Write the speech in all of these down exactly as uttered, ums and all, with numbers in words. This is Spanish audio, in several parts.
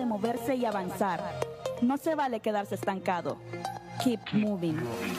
de moverse y avanzar. No se vale quedarse estancado. Keep moving.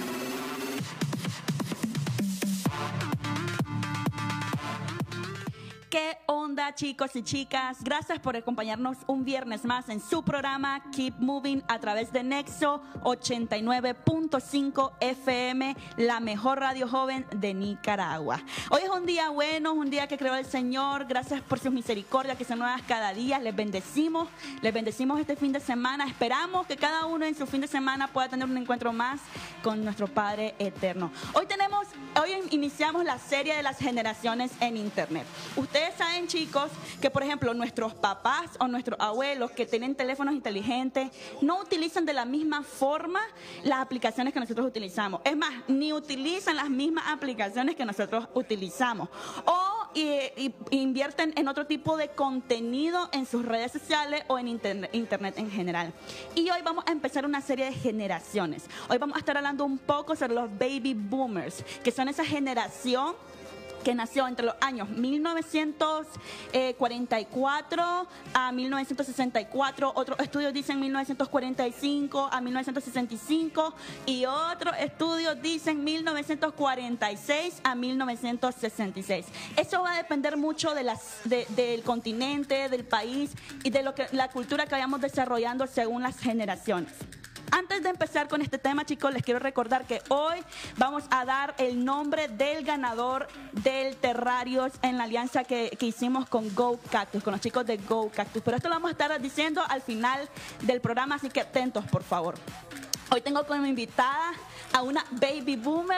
¿Qué onda, chicos y chicas? Gracias por acompañarnos un viernes más en su programa Keep Moving a través de Nexo ochenta y nueve punto cinco F M, la mejor radio joven de Nicaragua. Hoy es un día bueno, un día que creó el Señor. Gracias por sus misericordias que son nuevas cada día. Les bendecimos, les bendecimos este fin de semana. Esperamos que cada uno en su fin de semana pueda tener un encuentro más con nuestro Padre Eterno. Hoy tenemos, hoy iniciamos la serie de las generaciones en Internet. Ustedes saben, chicos, que por ejemplo nuestros papás o nuestros abuelos que tienen teléfonos inteligentes no utilizan de la misma forma las aplicaciones que nosotros utilizamos. Es más, ni utilizan las mismas aplicaciones que nosotros utilizamos. O y, y, invierten en otro tipo de contenido en sus redes sociales o en internet, internet en general. Y hoy vamos a empezar una serie de generaciones. Hoy vamos a estar hablando un poco sobre los baby boomers, que son esa generación que nació entre los años mil novecientos cuarenta y cuatro a mil novecientos sesenta y cuatro, otros estudios dicen mil novecientos cuarenta y cinco a mil novecientos sesenta y cinco y otros estudios dicen mil novecientos cuarenta y seis a mil novecientos sesenta y seis. Eso va a depender mucho de las, de, del continente, del país y de lo que, la cultura que vayamos desarrollando según las generaciones. Antes de empezar con este tema, chicos, les quiero recordar que hoy vamos a dar el nombre del ganador del Terrarios en la alianza que, que hicimos con Go Cactus, con los chicos de Go Cactus. Pero esto lo vamos a estar diciendo al final del programa, así que atentos, por favor. Hoy tengo como invitada a una baby boomer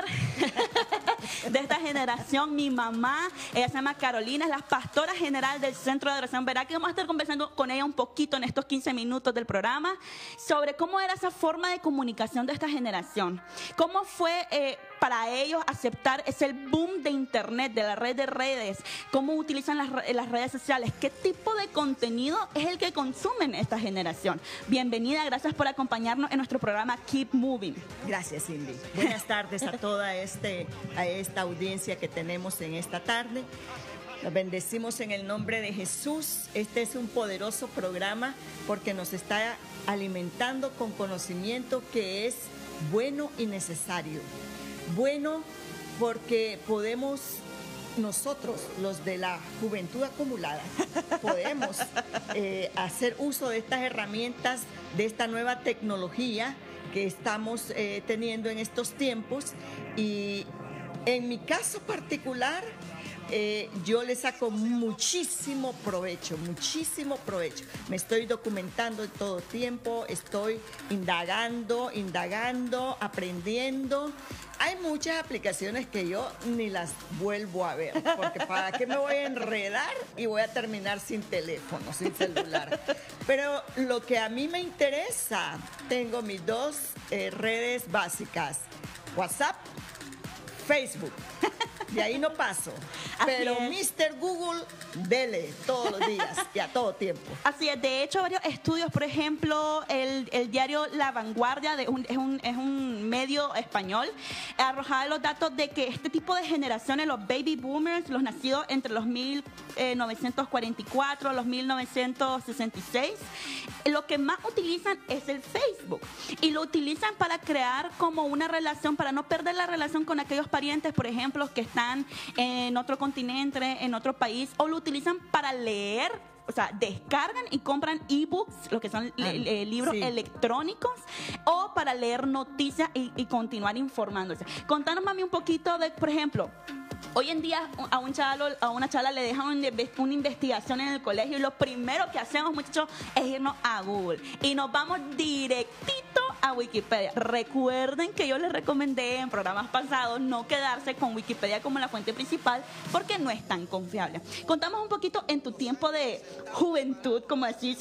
de esta generación, mi mamá. Ella se llama Carolina, es la pastora general del Centro de Adoración Verá, que vamos a estar conversando con ella un poquito en estos quince minutos del programa sobre cómo era esa forma de comunicación de esta generación. Cómo fue eh, para ellos aceptar ese boom de internet, de la red de redes, cómo utilizan las, las redes sociales, qué tipo de contenido es el que consumen esta generación. Bienvenida, gracias por acompañarnos en nuestro programa Keep Moving. Gracias, Cindy. Buenas tardes a toda este, a esta audiencia que tenemos en esta tarde. Los bendecimos en el nombre de Jesús. Este es un poderoso programa porque nos está alimentando con conocimiento que es bueno y necesario. Bueno porque podemos, nosotros, los de la juventud acumulada, podemos eh, hacer uso de estas herramientas, de esta nueva tecnología que estamos eh, teniendo en estos tiempos. Y en mi caso particular, eh, yo le saco muchísimo provecho, muchísimo provecho. Me estoy documentando en todo tiempo, estoy indagando, indagando, aprendiendo. Hay muchas aplicaciones que yo ni las vuelvo a ver, porque para qué me voy a enredar y voy a terminar sin teléfono, sin celular. Pero lo que a mí me interesa, tengo mis dos eh, redes básicas, WhatsApp, Facebook. De ahí no paso. Pero mister Google, dele todos los días y a todo tiempo. Así es. De hecho, varios estudios, por ejemplo, el, el diario La Vanguardia, de un, es, un, es un medio español, arrojaba los datos de que este tipo de generaciones, los baby boomers, los nacidos entre los mil novecientos cuarenta y cuatro, los mil novecientos sesenta y seis, lo que más utilizan es el Facebook. Y lo utilizan para crear como una relación, para no perder la relación con aquellos parientes, por ejemplo, que están en otro continente, en otro país, o lo utilizan para leer. O sea, descargan y compran ebooks, lo que son ah, le, libros sí. electrónicos, o para leer noticias y, y continuar informándose. Contanos, mami, un poquito de, por ejemplo, hoy en día a un chalo, a una chala le dejan una investigación en el colegio y lo primero que hacemos, muchachos, es irnos a Google y nos vamos directito a Wikipedia. Recuerden que yo les recomendé en programas pasados no quedarse con Wikipedia como la fuente principal porque no es tan confiable. Contamos un poquito en tu tiempo de juventud, como decís,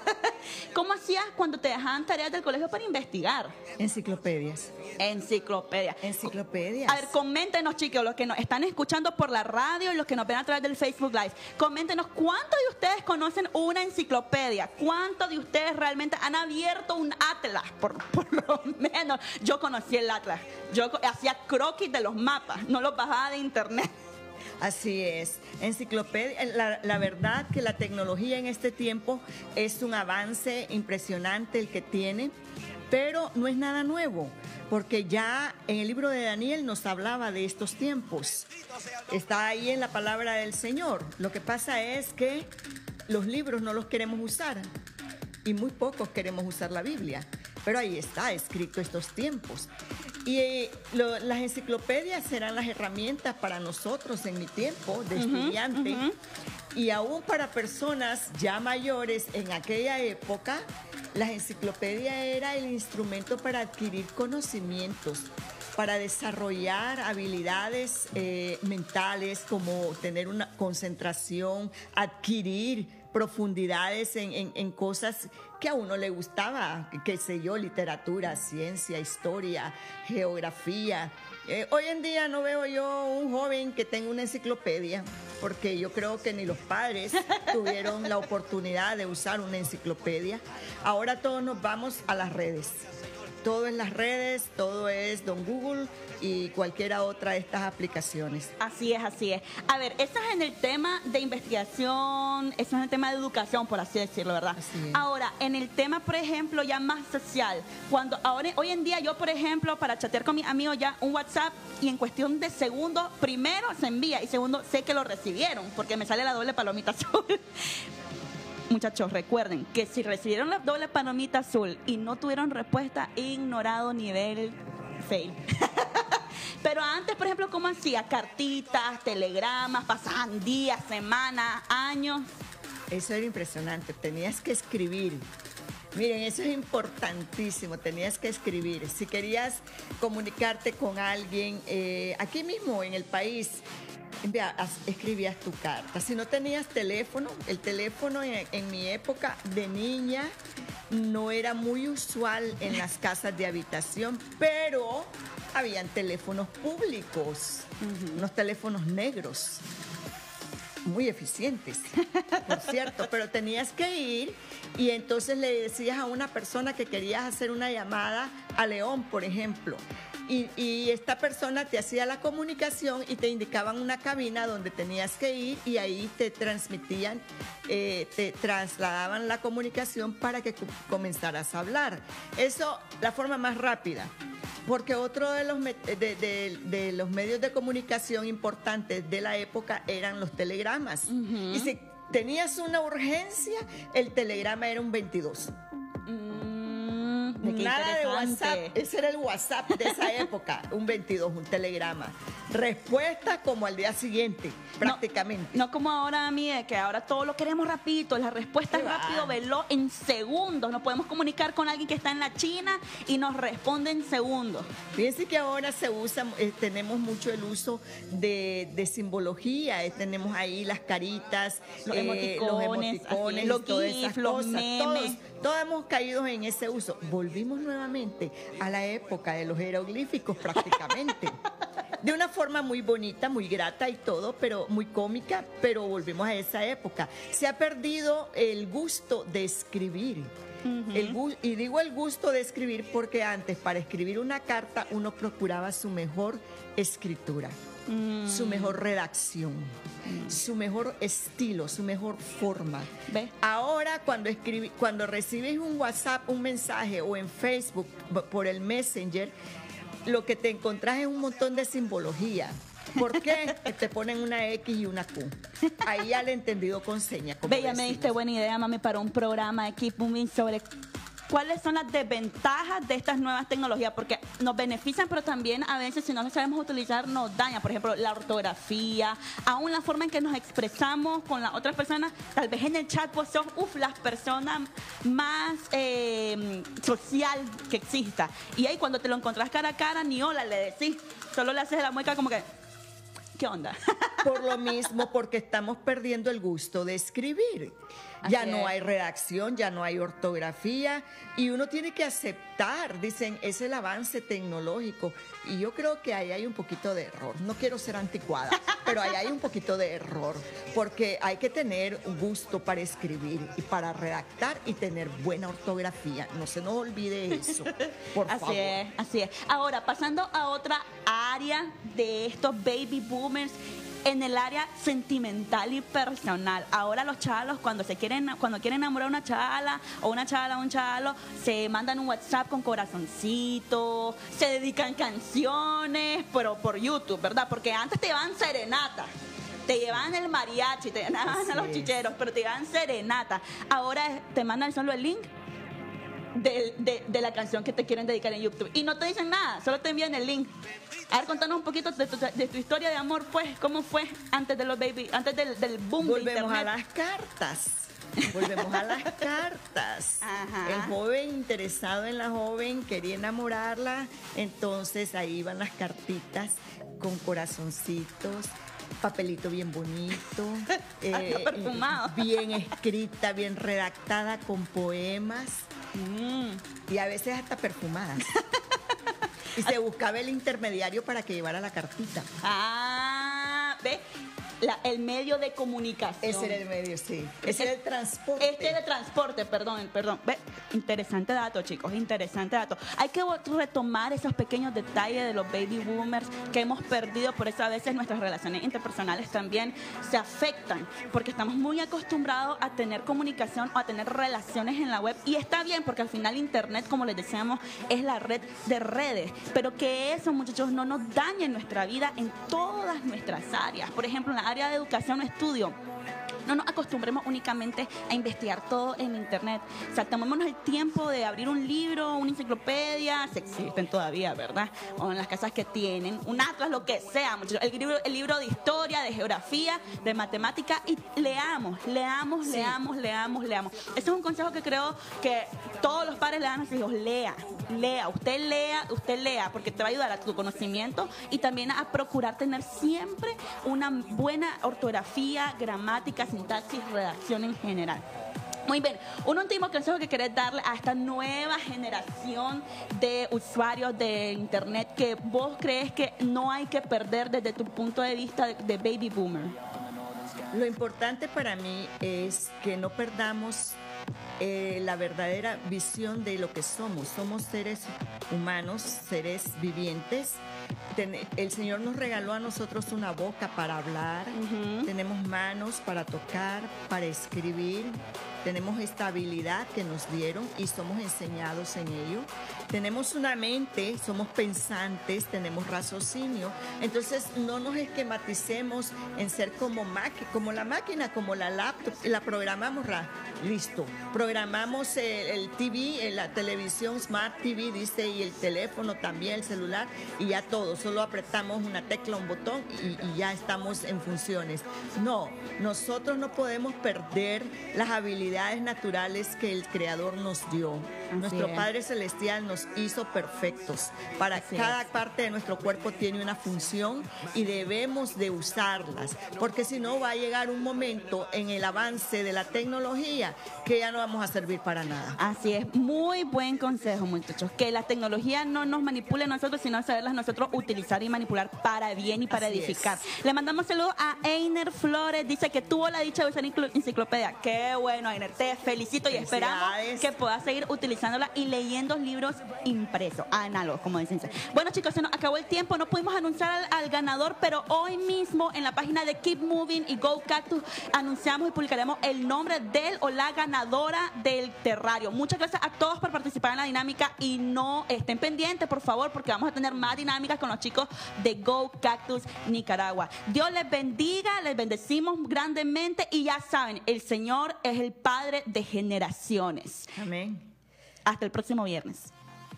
¿cómo hacías cuando te dejaban tareas del colegio para investigar? Enciclopedias. Enciclopedia. Enciclopedias. A ver, coméntenos, chicos, los que nos están escuchando por la radio y los que nos ven a través del Facebook Live. Coméntenos, ¿cuántos de ustedes conocen una enciclopedia? ¿Cuántos de ustedes realmente han abierto un atlas? Por, por lo menos, yo conocí el atlas. Yo hacía croquis de los mapas, no los bajaba de internet. Así es. Enciclopedia, la, la verdad que la tecnología en este tiempo es un avance impresionante el que tiene, pero no es nada nuevo, porque ya en el libro de Daniel nos hablaba de estos tiempos. Está ahí en la palabra del Señor. Lo que pasa es que los libros no los queremos usar y muy pocos queremos usar la Biblia, pero ahí está escrito estos tiempos. Y eh, lo, las enciclopedias serán las herramientas para nosotros en mi tiempo de uh-huh, estudiante uh-huh. y aún para personas ya mayores en aquella época. La enciclopedia era el instrumento para adquirir conocimientos, para desarrollar habilidades eh, mentales como tener una concentración, adquirir profundidades en, en, en cosas que a uno le gustaba, qué sé yo, literatura, ciencia, historia, geografía. Eh, hoy en día no veo yo un joven que tenga una enciclopedia, porque yo creo que ni los padres tuvieron la oportunidad de usar una enciclopedia. Ahora todos nos vamos a las redes. Todo es las redes, todo es Don Google y cualquiera otra de estas aplicaciones. Así es, así es. A ver, eso es en el tema de investigación, eso es en el tema de educación, por así decirlo, ¿verdad? Así es. Ahora, en el tema, por ejemplo, ya más social, cuando ahora, hoy en día yo, por ejemplo, para chatear con mis amigos ya un WhatsApp y en cuestión de segundos, primero se envía y segundo sé que lo recibieron porque me sale la doble palomita azul. Muchachos, recuerden que si recibieron la doble palomita azul y no tuvieron respuesta, ignorado nivel fail. Pero antes, por ejemplo, ¿cómo hacía? Cartitas, telegramas, pasaban días, semanas, años. Eso era impresionante, tenías que escribir. Miren, eso es importantísimo, tenías que escribir. Si querías comunicarte con alguien eh, aquí mismo en el país, envía, escribías tu carta. Si no tenías teléfono, el teléfono en, en mi época de niña no era muy usual en las casas de habitación, pero habían teléfonos públicos, uh-huh. unos teléfonos negros, muy eficientes, por cierto, pero tenías que ir y entonces le decías a una persona que querías hacer una llamada a León, por ejemplo, y, y esta persona te hacía la comunicación y te indicaban una cabina donde tenías que ir y ahí te transmitían, eh, te trasladaban la comunicación para que comenzaras a hablar. Eso, la forma más rápida. Porque otro de los, de, de, de los medios de comunicación importantes de la época eran los telegramas. Uh-huh. Y si tenías una urgencia, el telegrama era un veintidós. Mm, de Nada de WhatsApp, ese era el WhatsApp de esa época, un veintidós, un telegrama. Respuesta como al día siguiente, prácticamente. No, no como ahora, mire, que ahora todo lo queremos rapidito, la respuesta es rápido, veloz, en segundos. Nos podemos comunicar con alguien que está en la China y nos responde en segundos. Fíjense que ahora se usa, eh, tenemos mucho el uso de, de simbología, eh, tenemos ahí las caritas, los eh, emoticones, los, emoticones los todas gifs, esas los cosas, memes. Todos, todos hemos caído en ese uso. Volvimos nuevamente a la época de los jeroglíficos prácticamente. De una forma muy bonita, muy grata y todo, pero muy cómica, pero volvemos a esa época. Se ha perdido el gusto de escribir. Uh-huh. el, y digo el gusto de escribir porque antes, para escribir una carta, uno procuraba su mejor escritura, mm. su mejor redacción, mm. su mejor estilo, su mejor forma. ¿Ve? Ahora, cuando, escribí, cuando recibes un WhatsApp, un mensaje o en Facebook por el Messenger, lo que te encontrás es un montón de simbología. ¿Por qué? Te ponen una X y una Q. Ahí ya le he entendido con señas. Bella, me diste buena idea, mami, para un programa de Keep Moving sobre cuáles son las desventajas de estas nuevas tecnologías, porque nos benefician, pero también a veces si no las sabemos utilizar nos daña. Por ejemplo, la ortografía, aún la forma en que nos expresamos con las otras personas. Tal vez en el chat pues sos uf, las personas más eh, social que exista. Y ahí cuando te lo encontrás cara a cara, ni hola le decís, solo le haces la mueca como que... ¿Qué onda? Por lo mismo, porque estamos perdiendo el gusto de escribir. Así ya no es. Hay redacción, ya no hay ortografía y uno tiene que aceptar, dicen, es el avance tecnológico y yo creo que ahí hay un poquito de error. No quiero ser anticuada, pero ahí hay un poquito de error porque hay que tener gusto para escribir y para redactar y tener buena ortografía. No se nos olvide eso, por así favor. Así es, así es. Ahora, pasando a otra área de estos baby boomers, en el área sentimental y personal. Ahora los chavalos cuando se quieren, cuando quieren enamorar a una chavala o una chavala a un chavalo, se mandan un WhatsApp con corazoncito, se dedican canciones, pero por YouTube, ¿verdad? Porque antes te llevaban serenata. Te llevan el mariachi, te llevan a los chicheros, pero te llevan serenata. Ahora te mandan solo el link de, de, de la canción que te quieren dedicar en YouTube. Y no te dicen nada, solo te envían el link. A ver, contanos un poquito de tu, de tu historia de amor, pues, ¿cómo fue antes de los baby, antes del, del boom Volvemos de internet? a las cartas. Volvemos a las cartas. Ajá. El joven interesado en la joven quería enamorarla, entonces ahí iban las cartitas con corazoncitos, papelito bien bonito, eh, perfumado, bien escrita, bien redactada con poemas mm. y a veces hasta perfumadas. Y se buscaba el intermediario para que llevara la cartita. Ah, ¿ves? La, el medio de comunicación. Ese era el medio, sí. Ese era el transporte. Este era el transporte, perdón, perdón. ¿Ve? Interesante dato, chicos, interesante dato. Hay que retomar esos pequeños detalles de los baby boomers que hemos perdido, por eso a veces nuestras relaciones interpersonales también se afectan, porque estamos muy acostumbrados a tener comunicación o a tener relaciones en la web, y está bien, porque al final Internet, como les decíamos, es la red de redes, pero que eso, muchachos, no nos dañe nuestra vida en todas nuestras áreas. Por ejemplo, en la área de educación o estudio, no nos acostumbremos únicamente a investigar todo en Internet. O sea, tomémonos el tiempo de abrir un libro, una enciclopedia, se existen todavía, ¿verdad? O en las casas que tienen, un atlas, lo que sea, muchachos. El libro, el libro de historia, de geografía, de matemática, y leamos, leamos, sí. leamos, leamos, leamos. Ese es un consejo que creo que todos los padres le dan a sus hijos. Lea, lea, usted lea, usted lea, porque te va a ayudar a tu conocimiento y también a procurar tener siempre una buena ortografía, gramática, sintaxis, redacción en general. Muy bien, un último consejo que querés darle a esta nueva generación de usuarios de Internet que vos crees que no hay que perder desde tu punto de vista de, de baby boomer. Lo importante para mí es que no perdamos eh, la verdadera visión de lo que somos. Somos seres humanos, seres vivientes. El Señor nos regaló a nosotros una boca para hablar, uh-huh. tenemos manos para tocar, para escribir, tenemos esta habilidad que nos dieron y somos enseñados en ello. Tenemos una mente, somos pensantes, tenemos raciocinio. Entonces no nos esquematicemos en ser como, como la máquina, como la laptop. La programamos, listo. Programamos el, el T V, la televisión Smart T V, dice, y el teléfono también, el celular, y ya todo. Solo apretamos una tecla, un botón y, y ya estamos en funciones. No, nosotros no podemos perder las habilidades naturales que el Creador nos dio. Así Nuestro es. Padre Celestial nos hizo perfectos. Para Así cada es. parte de nuestro cuerpo tiene una función y debemos de usarlas, porque si no va a llegar un momento en el avance de la tecnología que ya no vamos a servir para nada. Así es, muy buen consejo, muchachos, que la tecnología no nos manipule a nosotros, sino saberlas nosotros utilizar y manipular para bien y para Así edificar. Es. Le mandamos saludos a Einer Flores, dice que tuvo la dicha de usar enciclopedia. Qué bueno, Einer, te felicito y esperamos que puedas seguir utilizándola y leyendo libros impresos, análogos, como dicen. Bueno, chicos, se nos acabó el tiempo, no pudimos anunciar al, al ganador, pero hoy mismo en la página de Keep Moving y Go Cactus anunciamos y publicaremos el nombre del o la ganadora del terrario. Muchas gracias a todos por participar en la dinámica y no estén pendientes, por favor, porque vamos a tener más dinámicas con los chicos de Go Cactus Nicaragua. Dios les bendiga, les bendecimos grandemente y ya saben, el Señor es el Padre de generaciones. Amén. Hasta el próximo viernes.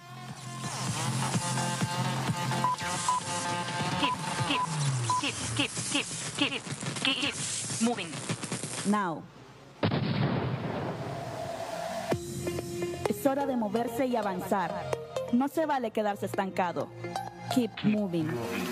Keep, keep, keep, keep, keep, keep, keep moving. Now. Es hora de moverse y avanzar. No se vale quedarse estancado. Keep moving.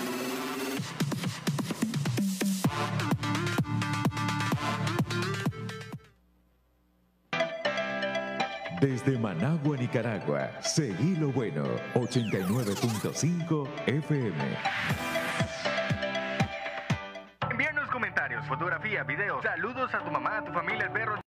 Desde Managua, Nicaragua, seguí lo bueno, ochenta y nueve punto cinco F M. Envíanos comentarios, fotografía, videos, saludos a tu mamá, a tu familia, al perro.